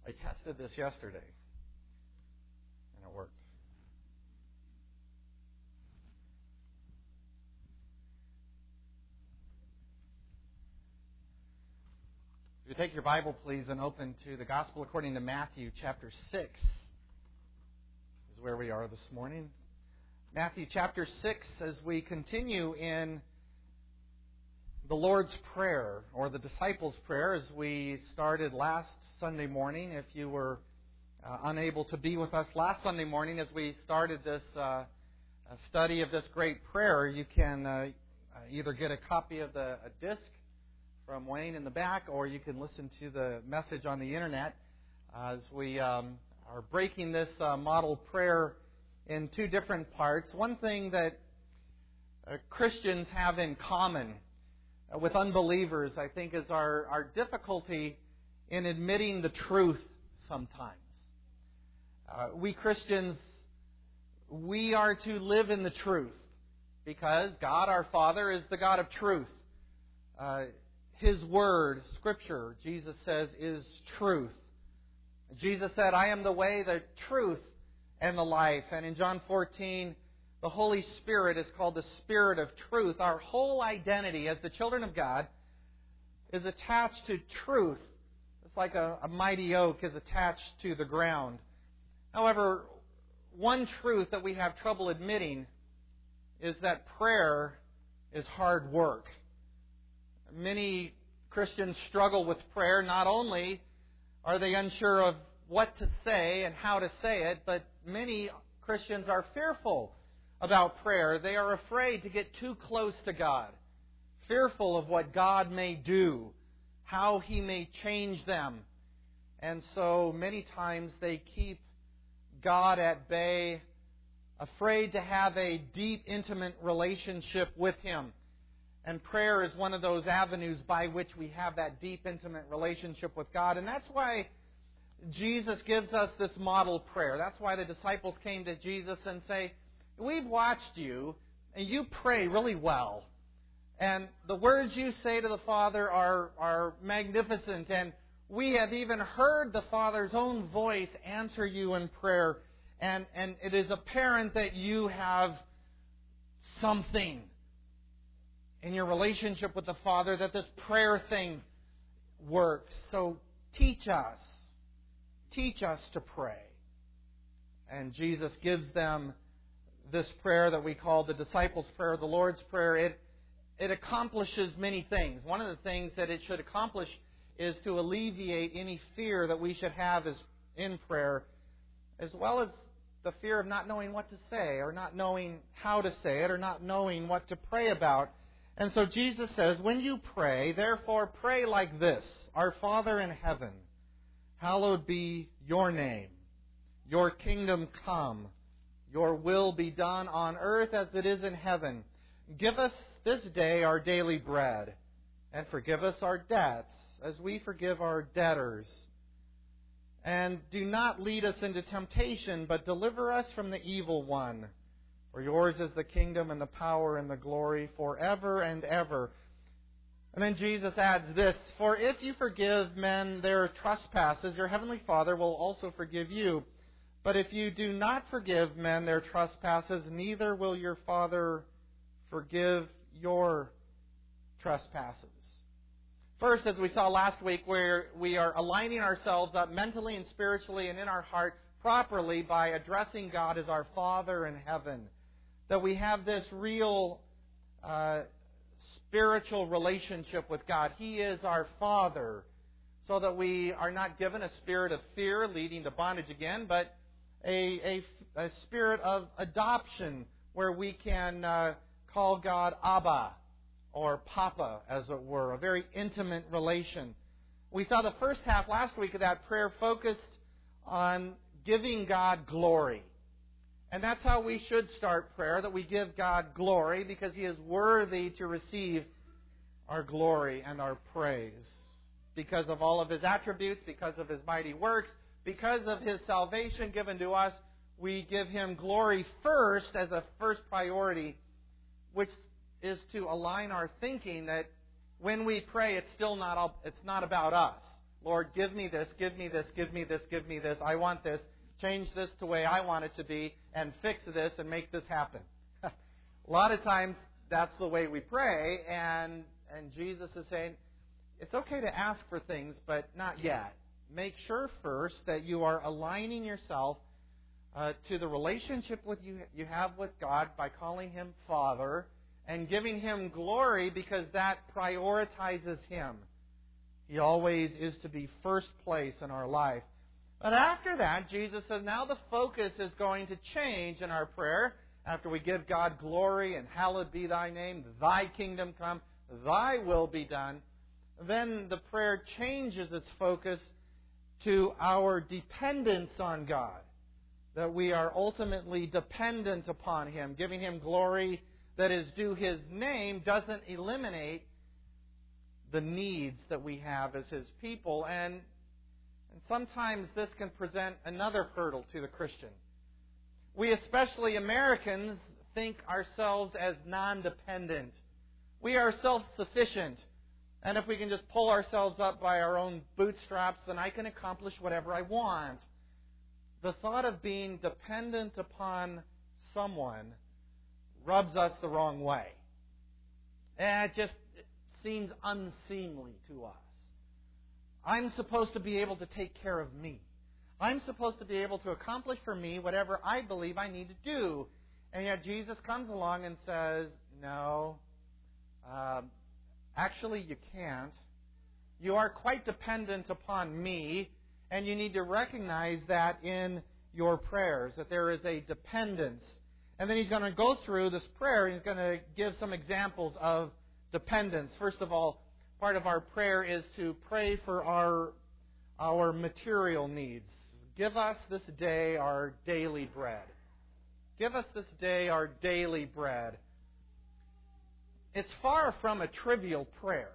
I tested this yesterday, and it worked. If you take your Bible, please, and open to the Gospel according to Matthew, chapter 6, is where we are this morning. Matthew chapter 6, as we continue in the Lord's Prayer, or the Disciples' Prayer, as we started last Sunday morning. If you were unable to be with us last Sunday morning as we started this study of this great prayer, you can either get a copy of a disc from Wayne in the back, or you can listen to the message on the Internet as we are breaking this model prayer in two different parts. One thing that Christians have in common with unbelievers, I think, is our difficulty in admitting the truth sometimes. We Christians, we are to live in the truth because God, our Father, is the God of truth. His Word, Scripture, Jesus says, is truth. Jesus said, I am the way, the truth, and the life. And in John 14, the Holy Spirit is called the Spirit of truth. Our whole identity as the children of God is attached to truth. It's like a mighty oak is attached to the ground. However, one truth that we have trouble admitting is that prayer is hard work. Many Christians struggle with prayer. Not only are they unsure of what to say and how to say it, but many Christians are fearful about prayer. They are afraid to get too close to God, fearful of what God may do, how He may change them. And so many times they keep God at bay, afraid to have a deep, intimate relationship with Him. And prayer is one of those avenues by which we have that deep, intimate relationship with God. And that's why Jesus gives us this model prayer. That's why the disciples came to Jesus and say, we've watched you, and you pray really well. And the words you say to the Father are magnificent. And we have even heard the Father's own voice answer you in prayer. And it is apparent that you have something in your relationship with the Father, that this prayer thing works. So teach us to pray. And Jesus gives them this prayer that we call the Disciples' Prayer, the Lord's Prayer. It accomplishes many things. One of the things that it should accomplish is to alleviate any fear that we should have in prayer, as well as the fear of not knowing what to say, or not knowing how to say it, or not knowing what to pray about. And so Jesus says, when you pray, therefore pray like this: Our Father in heaven, hallowed be your name. Your kingdom come. Your will be done on earth as it is in heaven. Give us this day our daily bread, and forgive us our debts as we forgive our debtors. And do not lead us into temptation, but deliver us from the evil one. For yours is the kingdom and the power and the glory forever and ever. And then Jesus adds this: For if you forgive men their trespasses, your heavenly Father will also forgive you. But if you do not forgive men their trespasses, neither will your Father forgive your trespasses. First, as we saw last week, where we are aligning ourselves up mentally and spiritually and in our heart properly by addressing God as our Father in heaven. That we have this real spiritual relationship with God. He is our Father, so that we are not given a spirit of fear leading to bondage again, but a spirit of adoption where we can call God Abba, or Papa, as it were, a very intimate relation. We saw the first half last week of that prayer focused on giving God glory. And that's how we should start prayer, that we give God glory because He is worthy to receive our glory and our praise. Because of all of His attributes, because of His mighty works, because of His salvation given to us, we give Him glory first as a first priority, which is to align our thinking that when we pray, it's not about us. Lord, give me this, give me this, give me this, give me this. I want this. Change this the way I want it to be, and fix this and make this happen. A lot of times, that's the way we pray, and Jesus is saying, it's okay to ask for things, but not yet. Make sure first that you are aligning yourself to the relationship you have with God by calling Him Father and giving Him glory, because that prioritizes Him. He always is to be first place in our life. But after that, Jesus says, now the focus is going to change in our prayer. After we give God glory and hallowed be Thy name, Thy kingdom come, Thy will be done, then the prayer changes its focus to our dependence on God. That we are ultimately dependent upon Him. Giving Him glory that is due His name doesn't eliminate the needs that we have as His people. And sometimes this can present another hurdle to the Christian. We, especially Americans, think ourselves as non-dependent. We are self-sufficient. And if we can just pull ourselves up by our own bootstraps, then I can accomplish whatever I want. The thought of being dependent upon someone rubs us the wrong way. And it just seems unseemly to us. I'm supposed to be able to take care of me. I'm supposed to be able to accomplish for me whatever I believe I need to do. And yet Jesus comes along and says, no, actually you can't. You are quite dependent upon me, and you need to recognize that in your prayers, that there is a dependence. And then He's going to go through this prayer. He's going to give some examples of dependence. First of all, part of our prayer is to pray for our material needs. Give us this day our daily bread. Give us this day our daily bread. It's far from a trivial prayer.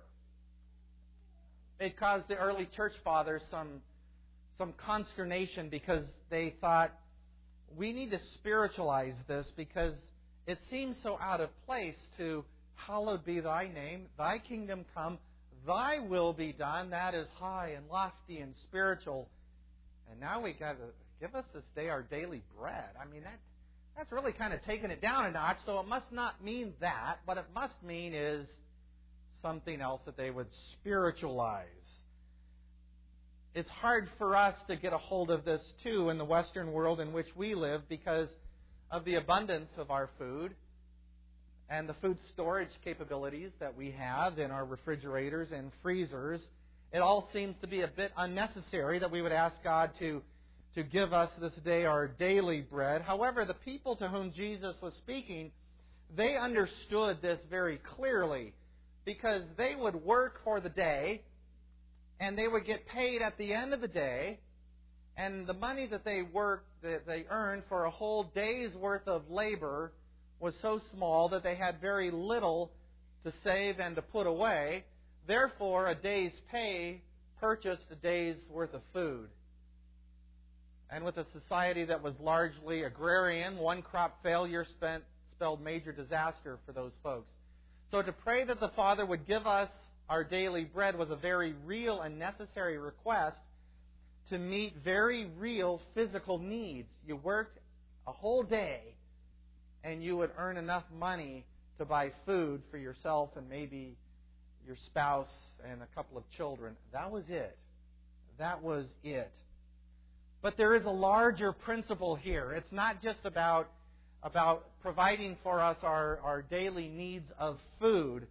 It caused the early church fathers some consternation, because they thought, we need to spiritualize this, because it seems so out of place to hallowed be Thy name, Thy kingdom come, Thy will be done. That is high and lofty and spiritual. And now we got to give us this day our daily bread. I mean, that's really kind of taking it down a notch. So it must not mean that. What it must mean is something else that they would spiritualize. It's hard for us to get a hold of this, too, in the Western world in which we live, because of the abundance of our food and the food storage capabilities that we have in our refrigerators and freezers. It all seems to be a bit unnecessary that we would ask God to give us this day our daily bread. However, the people to whom Jesus was speaking, they understood this very clearly, because they would work for the day, and they would get paid at the end of the day, and the money that they earned for a whole day's worth of labor was so small that they had very little to save and to put away. Therefore, a day's pay purchased a day's worth of food. And with a society that was largely agrarian, one crop failure spelled major disaster for those folks. So to pray that the Father would give us our daily bread was a very real and necessary request to meet very real physical needs. You worked a whole day, and you would earn enough money to buy food for yourself and maybe your spouse and a couple of children. That was it. That was it. But there is a larger principle here. It's not just about providing for us our daily needs of food.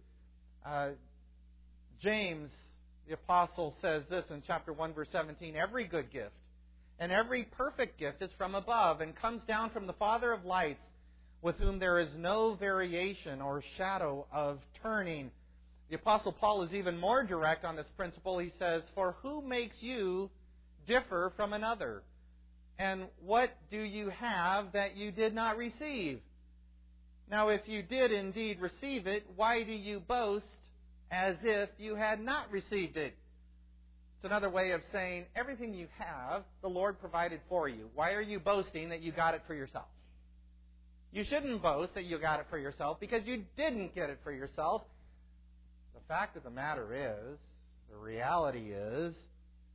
James, the apostle, says this in chapter 1, verse 17, every good gift and every perfect gift is from above and comes down from the Father of lights, with whom there is no variation or shadow of turning. The Apostle Paul is even more direct on this principle. He says, for who makes you differ from another? And what do you have that you did not receive? Now, if you did indeed receive it, why do you boast as if you had not received it? It's another way of saying, everything you have, the Lord provided for you. Why are you boasting that you got it for yourself? You shouldn't boast that you got it for yourself, because you didn't get it for yourself. The fact of the matter is, the reality is,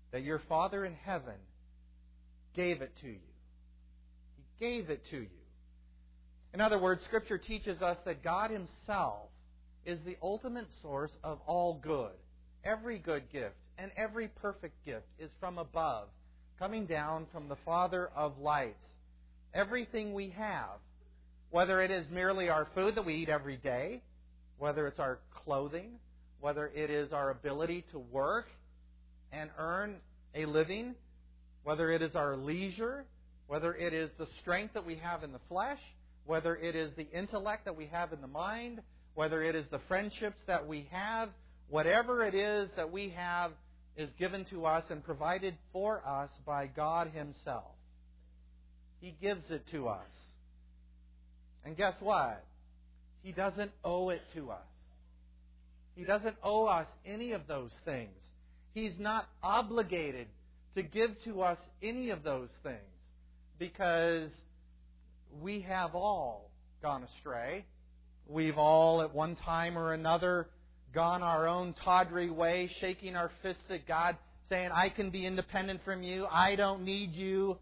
that your Father in heaven gave it to you. He gave it to you. In other words, Scripture teaches us that God Himself is the ultimate source of all good. Every good gift and every perfect gift is from above, coming down from the Father of lights. Everything we have, whether it is merely our food that we eat every day, whether it's our clothing, whether it is our ability to work and earn a living, whether it is our leisure, whether it is the strength that we have in the flesh, whether it is the intellect that we have in the mind, whether it is the friendships that we have, whatever it is that we have is given to us and provided for us by God Himself. He gives it to us. And guess what? He doesn't owe it to us. He doesn't owe us any of those things. He's not obligated to give to us any of those things because we have all gone astray. We've all at one time or another gone our own tawdry way, shaking our fists at God, saying, I can be independent from you. I don't need you.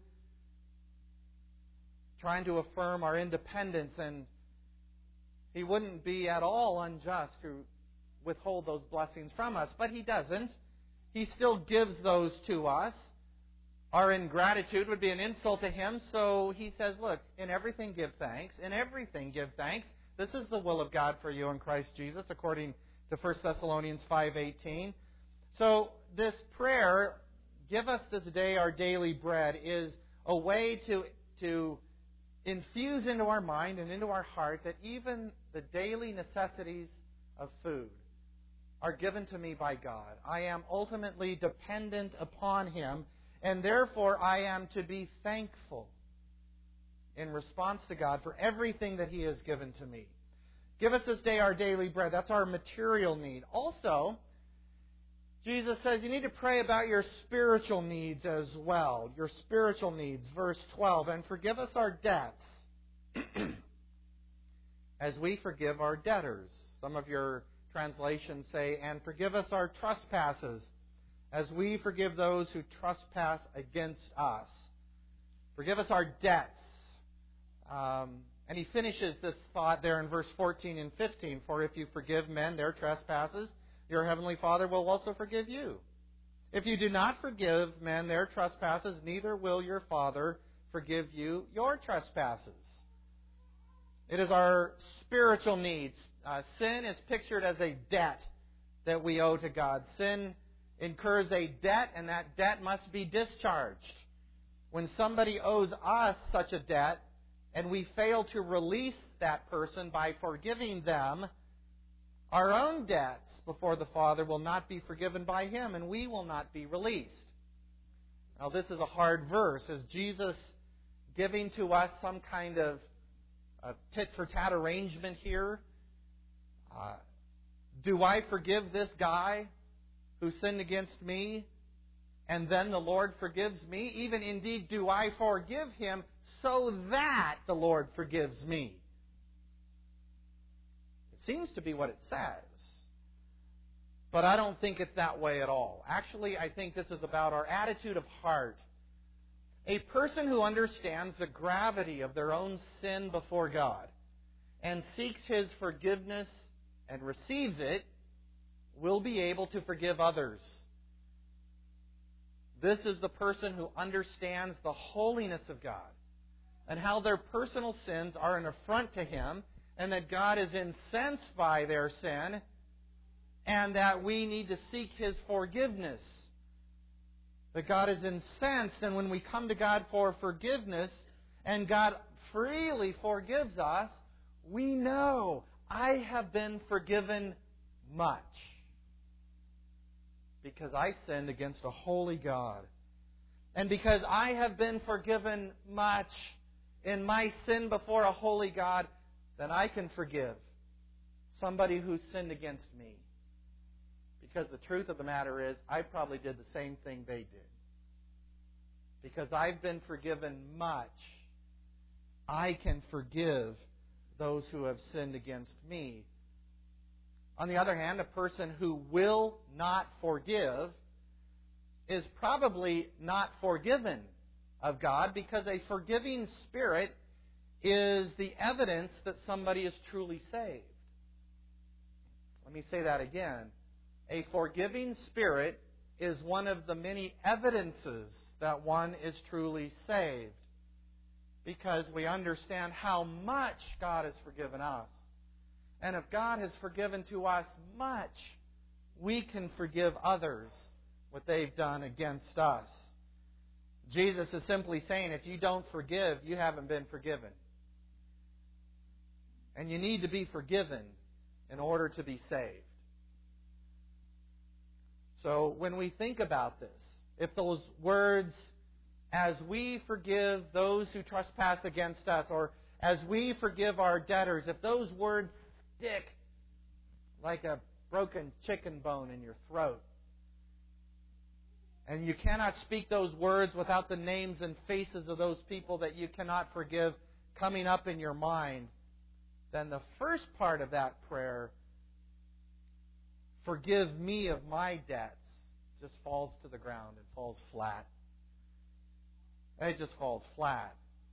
Trying to affirm our independence, and He wouldn't be at all unjust to withhold those blessings from us, but He doesn't. He still gives those to us. Our ingratitude would be an insult to Him, so He says, look, in everything give thanks. In everything give thanks. This is the will of God for you in Christ Jesus, according to 1 Thessalonians 5:18. So this prayer, give us this day our daily bread, is a way to infuse into our mind and into our heart that even the daily necessities of food are given to me by God. I am ultimately dependent upon Him, and therefore I am to be thankful in response to God for everything that He has given to me. Give us this day our daily bread. That's our material need. Also, Jesus says you need to pray about your spiritual needs as well. Your spiritual needs. Verse 12. And forgive us our debts as we forgive our debtors. Some of your translations say, and forgive us our trespasses as we forgive those who trespass against us. Forgive us our debts. And he finishes this thought there in verse 14 and 15. For if you forgive men their trespasses, your heavenly Father will also forgive you. If you do not forgive men their trespasses, neither will your Father forgive you your trespasses. It is our spiritual needs. Sin is pictured as a debt that we owe to God. Sin incurs a debt, and that debt must be discharged. When somebody owes us such a debt, and we fail to release that person by forgiving them, our own debts before the Father will not be forgiven by Him, and we will not be released. Now, this is a hard verse. Is Jesus giving to us some kind of tit-for-tat arrangement here? Do I forgive this guy who sinned against me, and then the Lord forgives me? Even indeed, do I forgive him so that the Lord forgives me? It seems to be what it says. But I don't think it's that way at all. Actually, I think this is about our attitude of heart. A person who understands the gravity of their own sin before God and seeks His forgiveness and receives it will be able to forgive others. This is the person who understands the holiness of God and how their personal sins are an affront to Him, and that God is incensed by their sin, and that we need to seek His forgiveness. That God is incensed, and when we come to God for forgiveness, and God freely forgives us, we know, I have been forgiven much, because I sinned against a holy God. And because I have been forgiven much in my sin before a holy God, then I can forgive somebody who sinned against me. Because the truth of the matter is, I probably did the same thing they did. Because I've been forgiven much, I can forgive those who have sinned against me. On the other hand, a person who will not forgive is probably not forgiven of God, because a forgiving spirit is the evidence that somebody is truly saved. Let me say that again. A forgiving spirit is one of the many evidences that one is truly saved, because we understand how much God has forgiven us. And if God has forgiven to us much, we can forgive others what they've done against us. Jesus is simply saying, if you don't forgive, you haven't been forgiven. And you need to be forgiven in order to be saved. So when we think about this, if those words, as we forgive those who trespass against us, or as we forgive our debtors, if those words stick like a broken chicken bone in your throat, and you cannot speak those words without the names and faces of those people that you cannot forgive coming up in your mind, then the first part of that prayer, forgive me of my debts, just falls to the ground and falls flat. It just falls flat.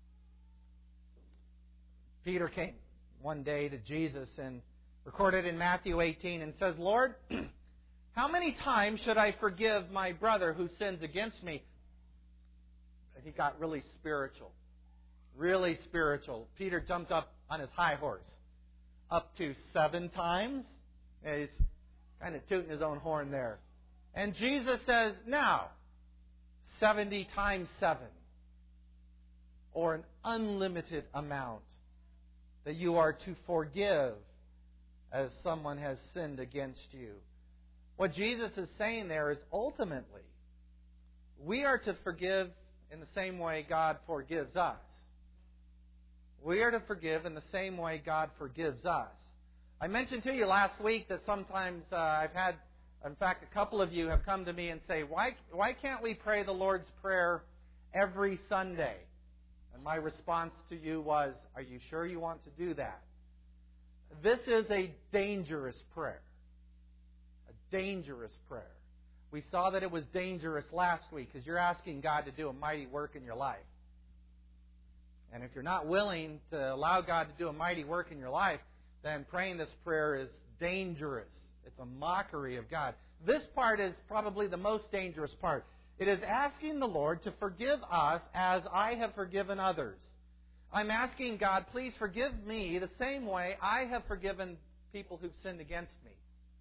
Peter came one day to Jesus and recorded in Matthew 18 and says, Lord, how many times should I forgive my brother who sins against me? And he got really spiritual. Really spiritual. Peter jumped up on his high horse. Up to 7 times. Yeah, he's kind of tooting his own horn there. And Jesus says, now, 70 times 7. Or an unlimited amount that you are to forgive as someone has sinned against you. What Jesus is saying there is ultimately, we are to forgive in the same way God forgives us. We are to forgive in the same way God forgives us. I mentioned to you last week that sometimes I've had, in fact, a couple of you have come to me and say, why can't we pray the Lord's Prayer every Sunday? And my response to you was, are you sure you want to do that? This is a dangerous prayer. A dangerous prayer. We saw that it was dangerous last week because you're asking God to do a mighty work in your life. And if you're not willing to allow God to do a mighty work in your life, then praying this prayer is dangerous. It's a mockery of God. This part is probably the most dangerous part. It is asking the Lord to forgive us as I have forgiven others. I'm asking God, please forgive me the same way I have forgiven people who've sinned against me.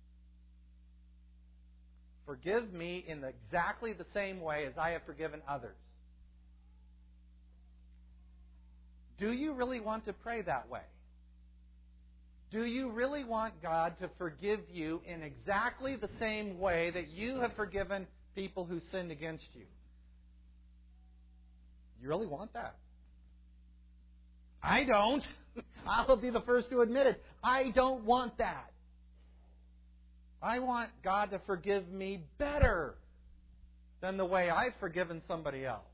Forgive me in exactly the same way as I have forgiven others. Do you really want to pray that way? Do you really want God to forgive you in exactly the same way that you have forgiven people who sinned against you? You really want that? I don't. I'll be the first to admit it. I don't want that. I want God to forgive me better than the way I've forgiven somebody else.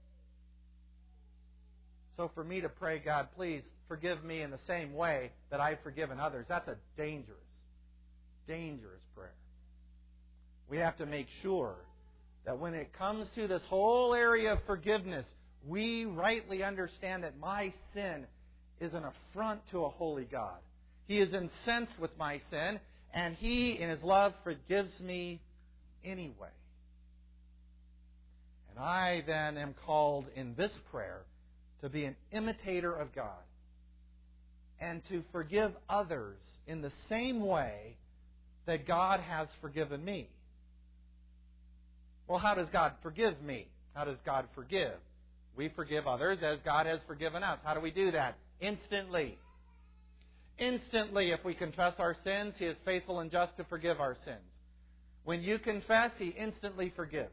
So for me to pray, God, please forgive me in the same way that I've forgiven others, that's a dangerous, dangerous prayer. We have to make sure that when it comes to this whole area of forgiveness, we rightly understand that my sin is an affront to a holy God. He is incensed with my sin, and He, in His love, forgives me anyway. And I then am called in this prayer to be an imitator of God and to forgive others in the same way that God has forgiven me. Well, how does God forgive me? How does God forgive? We forgive others as God has forgiven us. How do we do that? Instantly. Instantly, if we confess our sins, He is faithful and just to forgive our sins. When you confess, He instantly forgives.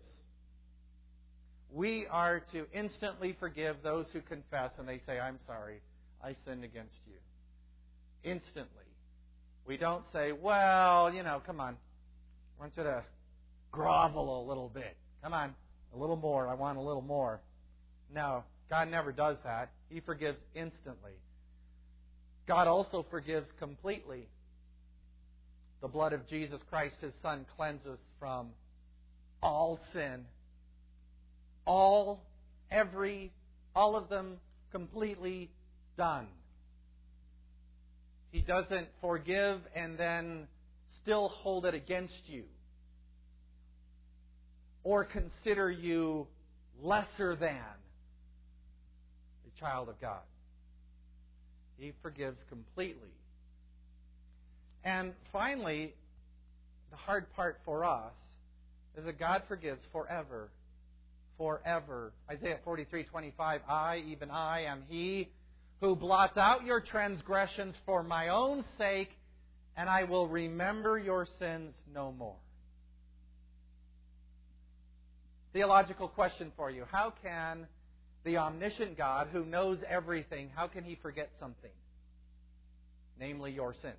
We are to instantly forgive those who confess and they say, I'm sorry, I sinned against you. Instantly. We don't say, well, come on. I want you to grovel a little bit. Come on, a little more. I want a little more. No, God never does that. He forgives instantly. God also forgives completely. The blood of Jesus Christ, His Son, cleanses from all sin all of them completely done. He doesn't forgive and then still hold it against you, or consider you lesser than a child of God. He forgives completely. And finally, the hard part for us is that God forgives forever. Forever. Isaiah 43:25, I, even I, am He who blots out your transgressions for my own sake, and I will remember your sins no more. Theological question for you. How can the omniscient God, who knows everything, how can He forget something? Namely, your sins.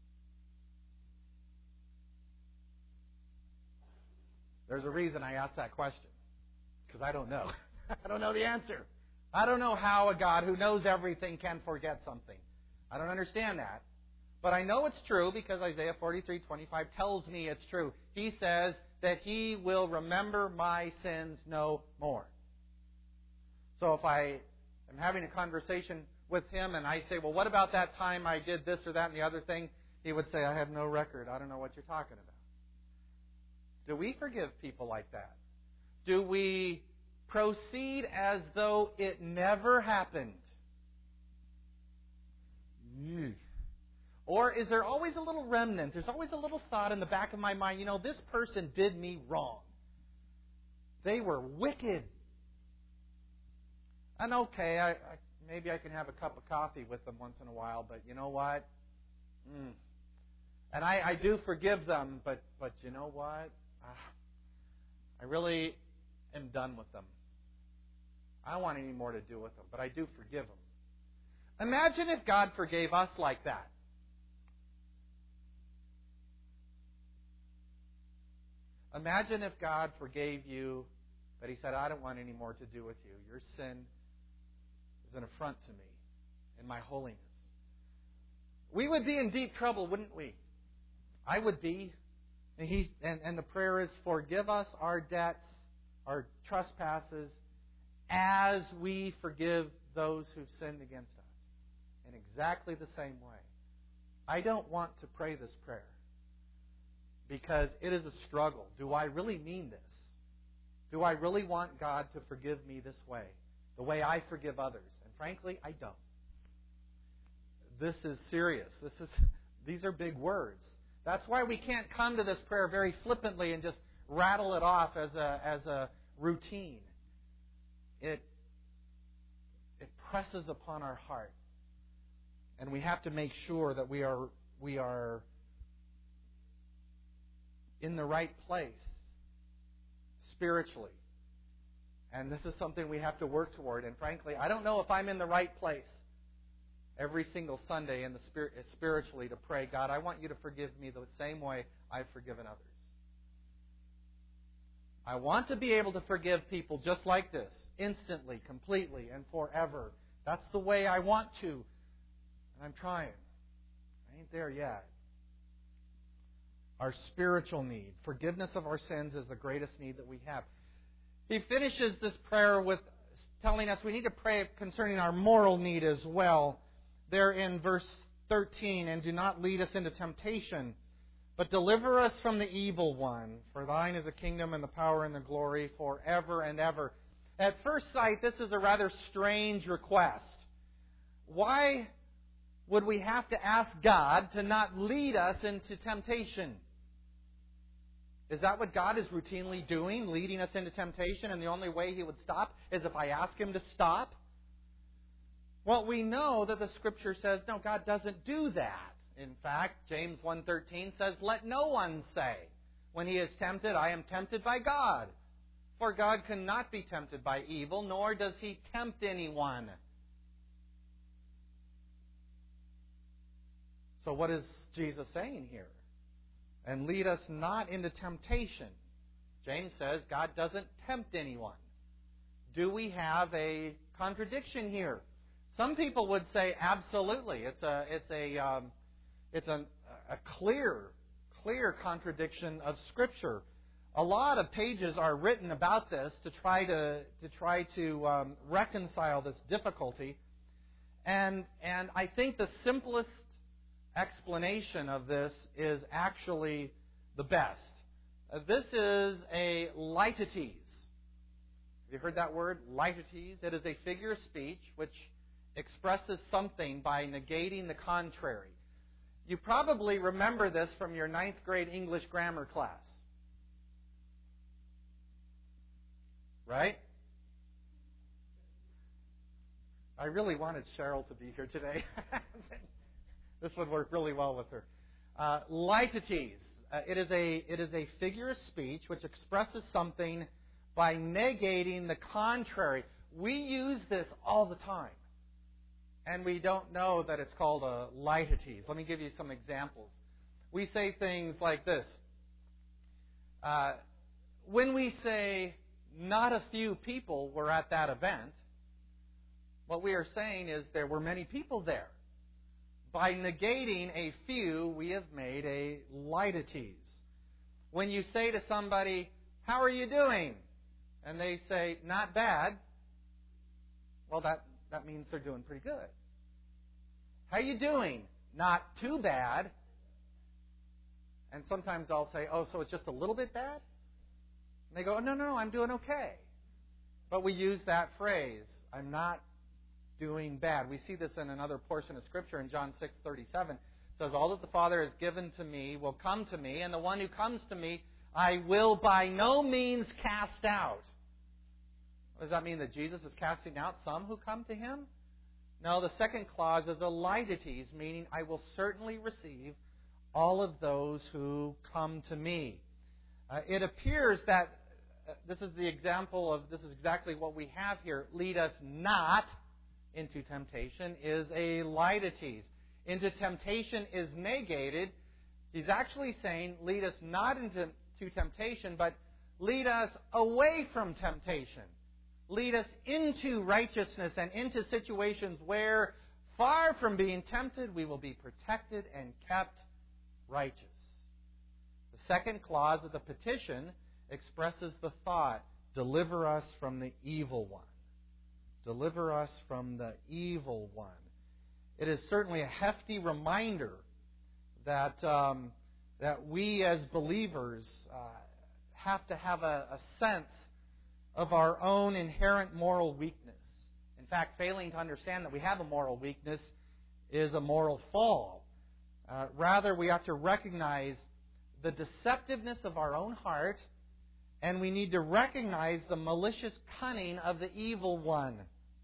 There's a reason I asked that question. Because I don't know. I don't know the answer. I don't know how a God who knows everything can forget something. I don't understand that. But I know it's true because Isaiah 43:25 tells me it's true. He says that He will remember my sins no more. So if I am having a conversation with Him and I say, well, what about that time I did this or that and the other thing? He would say, I have no record. I don't know what you're talking about. Do we forgive people like that? Do we proceed as though it never happened? Or is there always a little remnant? There's always a little thought in the back of my mind, this person did me wrong. They were wicked. And okay, maybe I can have a cup of coffee with them once in a while, but you know what? And I do forgive them, but you know what? I really am done with them. I don't want any more to do with them, but I do forgive them. Imagine if God forgave us like that. Imagine if God forgave you, but He said, I don't want any more to do with you. Your sin is an affront to me and my holiness. We would be in deep trouble, wouldn't we? I would be. And the prayer is, forgive us our debts, our trespasses, as we forgive those who've sinned against us. In exactly the same way. I don't want to pray this prayer because it is a struggle. Do I really mean this? Do I really want God to forgive me this way? The way I forgive others? And frankly, I don't. This is serious. These are big words. That's why we can't come to this prayer very flippantly and just rattle it off as a routine. It presses upon our heart, and we have to make sure that we are in the right place spiritually. And this is something we have to work toward. And frankly, I don't know if I'm in the right place every single Sunday in the spiritually to pray, God, I want you to forgive me the same way I've forgiven others. I want to be able to forgive people just like this, instantly, completely, and forever. That's the way I want to. And I'm trying. I ain't there yet. Our spiritual need, forgiveness of our sins, is the greatest need that we have. He finishes this prayer with telling us we need to pray concerning our moral need as well. There in verse 13, and do not lead us into temptation, but deliver us from the evil one. For thine is the kingdom and the power and the glory forever and ever. At first sight, this is a rather strange request. Why would we have to ask God to not lead us into temptation? Is that what God is routinely doing, leading us into temptation, and the only way He would stop is if I ask Him to stop? Well, we know that the Scripture says, no, God doesn't do that. In fact, James 1:13 says, let no one say, when he is tempted, I am tempted by God. For God cannot be tempted by evil, nor does He tempt anyone. So what is Jesus saying here? And lead us not into temptation. James says God doesn't tempt anyone. Do we have a contradiction here? Some people would say absolutely. It's a clear contradiction of Scripture. A lot of pages are written about this to try to reconcile this difficulty, and I think the simplest explanation of this is actually the best. This is a litetes. Have you heard that word, litetes? It is a figure of speech which expresses something by negating the contrary. You probably remember this from your 9th grade English grammar class. Right? I really wanted Cheryl to be here today. This would work really well with her. Litetes. It is a figure of speech which expresses something by negating the contrary. We use this all the time, and we don't know that it's called a litetes. Let me give you some examples. We say things like this. When we say, not a few people were at that event, what we are saying is there were many people there. By negating a few, we have made a litetes. When you say to somebody, how are you doing? And they say, not bad, well, that means they're doing pretty good. How you doing? Not too bad. And sometimes I'll say, oh, so it's just a little bit bad? And they go, no, I'm doing okay. But we use that phrase, I'm not doing bad. We see this in another portion of Scripture in John 6:37. It says, all that the Father has given to me will come to me, and the one who comes to me I will by no means cast out. Does that mean that Jesus is casting out some who come to Him? No, the second clause is a litetes, meaning I will certainly receive all of those who come to me. It appears that this is exactly what we have here. Lead us not into temptation is a litetes. Into temptation is negated. He's actually saying, lead us not into temptation, but lead us away from temptation. Lead us into righteousness and into situations where, far from being tempted, we will be protected and kept righteous. The second clause of the petition expresses the thought, deliver us from the evil one. Deliver us from the evil one. It is certainly a hefty reminder that we as believers have to have a sense of our own inherent moral weakness. In fact, failing to understand that we have a moral weakness is a moral fall. Rather, we have to recognize the deceptiveness of our own heart, and we need to recognize the malicious cunning of the evil one.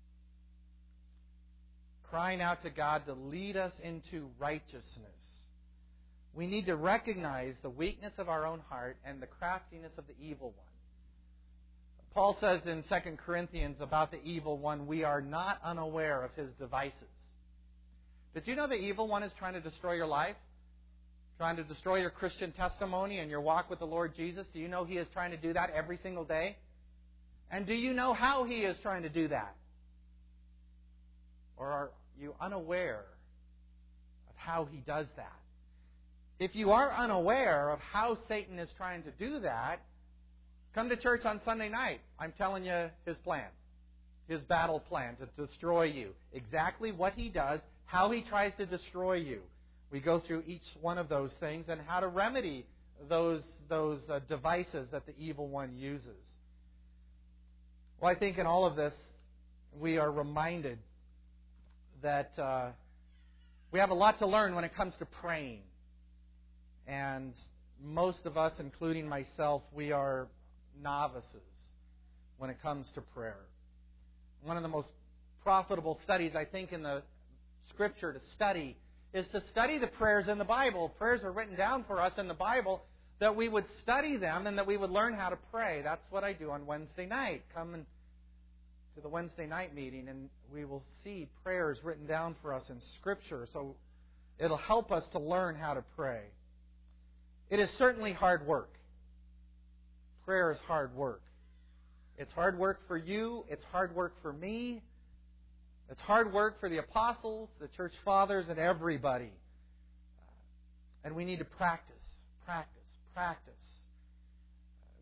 Crying out to God to lead us into righteousness. We need to recognize the weakness of our own heart and the craftiness of the evil one. Paul says in 2 Corinthians about the evil one, we are not unaware of his devices. Did you know the evil one is trying to destroy your life? Trying to destroy your Christian testimony and your walk with the Lord Jesus? Do you know he is trying to do that every single day? And do you know how he is trying to do that? Or are you unaware of how he does that? If you are unaware of how Satan is trying to do that, come to church on Sunday night. I'm telling you his plan, his battle plan to destroy you. Exactly what he does, how he tries to destroy you. We go through each one of those things and how to remedy those devices that the evil one uses. Well, I think in all of this, we are reminded that we have a lot to learn when it comes to praying. And most of us, including myself, we are novices when it comes to prayer. One of the most profitable studies, I think, in the Scripture to study is to study the prayers in the Bible. Prayers are written down for us in the Bible, that we would study them and that we would learn how to pray. That's what I do on Wednesday night. Come to the Wednesday night meeting and we will see prayers written down for us in Scripture. So it'll help us to learn how to pray. It is certainly hard work. Prayer is hard work. It's hard work for you. It's hard work for me. It's hard work for the apostles, the church fathers, and everybody. And we need to practice.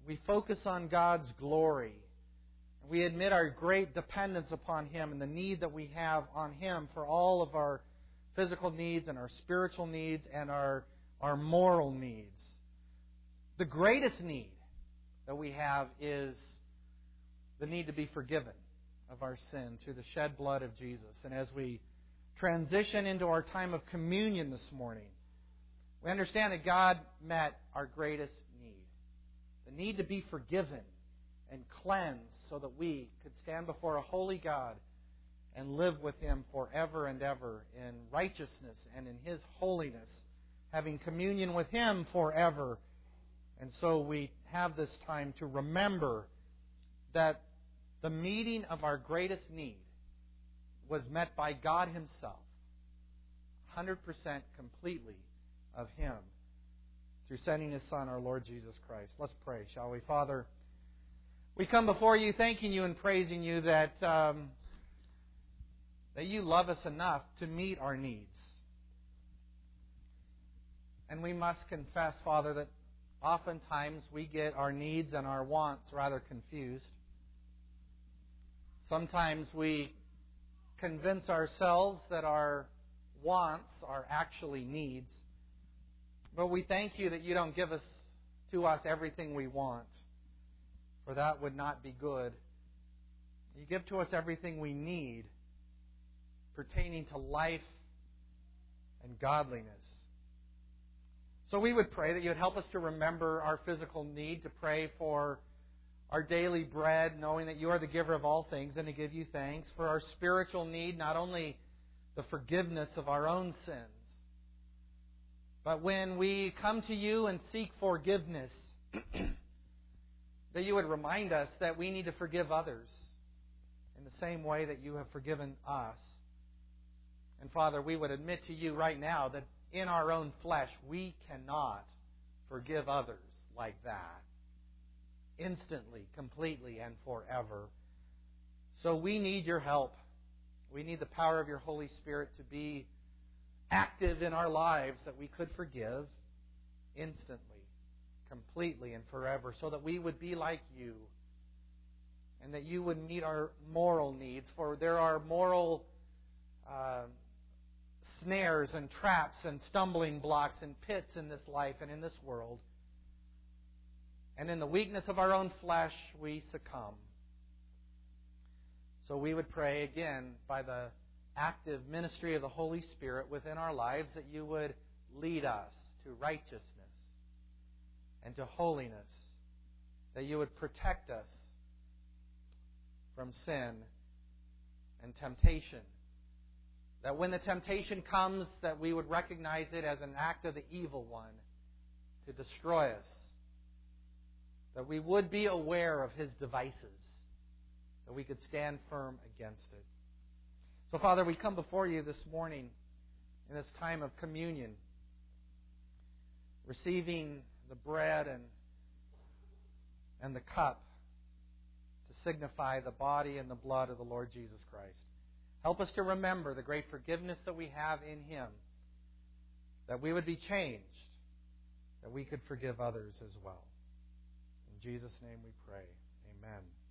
we focus on God's glory. We admit our great dependence upon Him and the need that we have on Him for all of our physical needs and our spiritual needs and our moral needs. The greatest need that we have is the need to be forgiven of our sin through the shed blood of Jesus. And as we transition into our time of communion this morning, we understand that God met our greatest need. The need to be forgiven and cleansed so that we could stand before a holy God and live with Him forever and ever in righteousness and in His holiness, having communion with Him forever. And so we have this time to remember that the meeting of our greatest need was met by God Himself, 100% completely of Him, through sending His Son, our Lord Jesus Christ. Let's pray, shall we? Father, we come before You thanking You and praising You that You love us enough to meet our needs. And we must confess, Father, that oftentimes we get our needs and our wants rather confused. Sometimes we convince ourselves that our wants are actually needs. But we thank You that You don't give to us everything we want, for that would not be good. You give to us everything we need pertaining to life and godliness. So we would pray that You would help us to remember our physical need, to pray for our daily bread, knowing that You are the giver of all things, and to give You thanks. For our spiritual need, not only the forgiveness of our own sins, but when we come to You and seek forgiveness, that You would remind us that we need to forgive others in the same way that You have forgiven us. And Father, we would admit to You right now that in our own flesh we cannot forgive others like that, instantly, completely, and forever. So we need Your help. We need the power of Your Holy Spirit to be active in our lives, that we could forgive instantly, completely, and forever, so that we would be like You, and that You would meet our moral needs. For there are moral snares and traps and stumbling blocks and pits in this life and in this world. And in the weakness of our own flesh, we succumb. So we would pray again by the active ministry of the Holy Spirit within our lives that You would lead us to righteousness and to holiness, that You would protect us from sin and temptation, that when the temptation comes, that we would recognize it as an act of the evil one to destroy us, that we would be aware of his devices, that we could stand firm against it. So, Father, we come before You this morning in this time of communion, receiving the bread and the cup to signify the body and the blood of the Lord Jesus Christ. Help us to remember the great forgiveness that we have in Him, that we would be changed, that we could forgive others as well. In Jesus' name we pray. Amen.